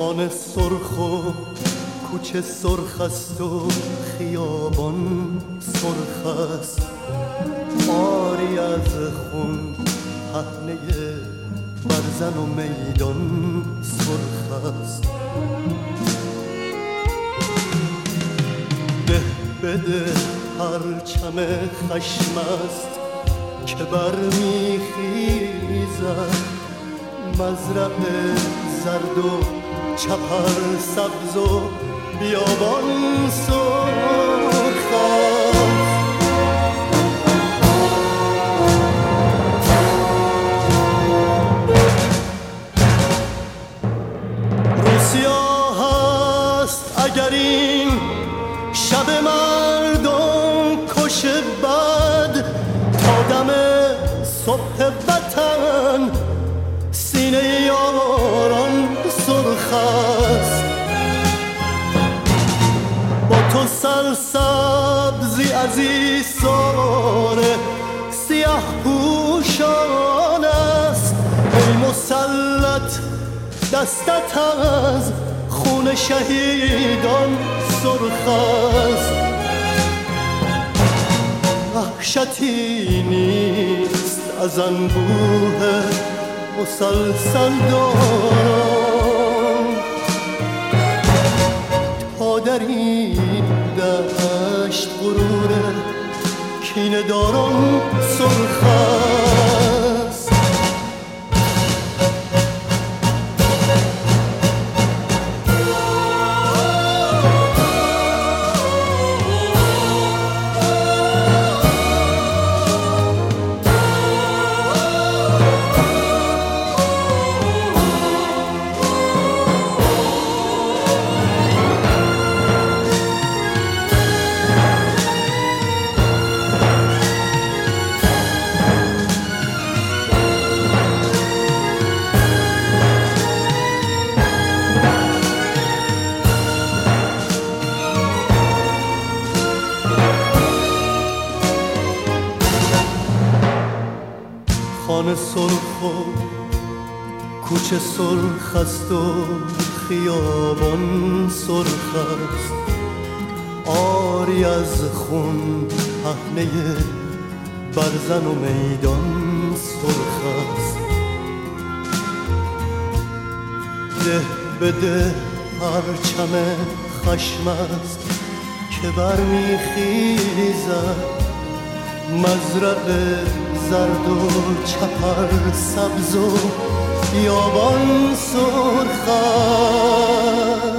خانه سرخ و کوچه سرخ است و خیابان سرخ است، آری از خون پهنه برزن و میدان سرخ است. ده بده پرچم خشم است که برمیخیزد، مزرع زرد و چپر سبز و بیابان سرخ است. روسیا هست اگر این شب مردم کش بد، تا دم صبح وطن سینه یاران سرخ است. با تو سرسبزی عزیزان سیاه پوشان است، ای مسلط دستت از خون شهیدان سرخ است. وحشتی نیست از انبوه مسلسل دارم، تا در این دشت غرور کینه دارم سرخ است. خانه سرخ و کوچه سرخ است و خیابان سرخ است، آری از خون پهنه برزن و میدان سرخ است. ده بده پرچم خشم است که برمیخیزد، مزرع زرد و چپر سبز و بیابان سرخ است.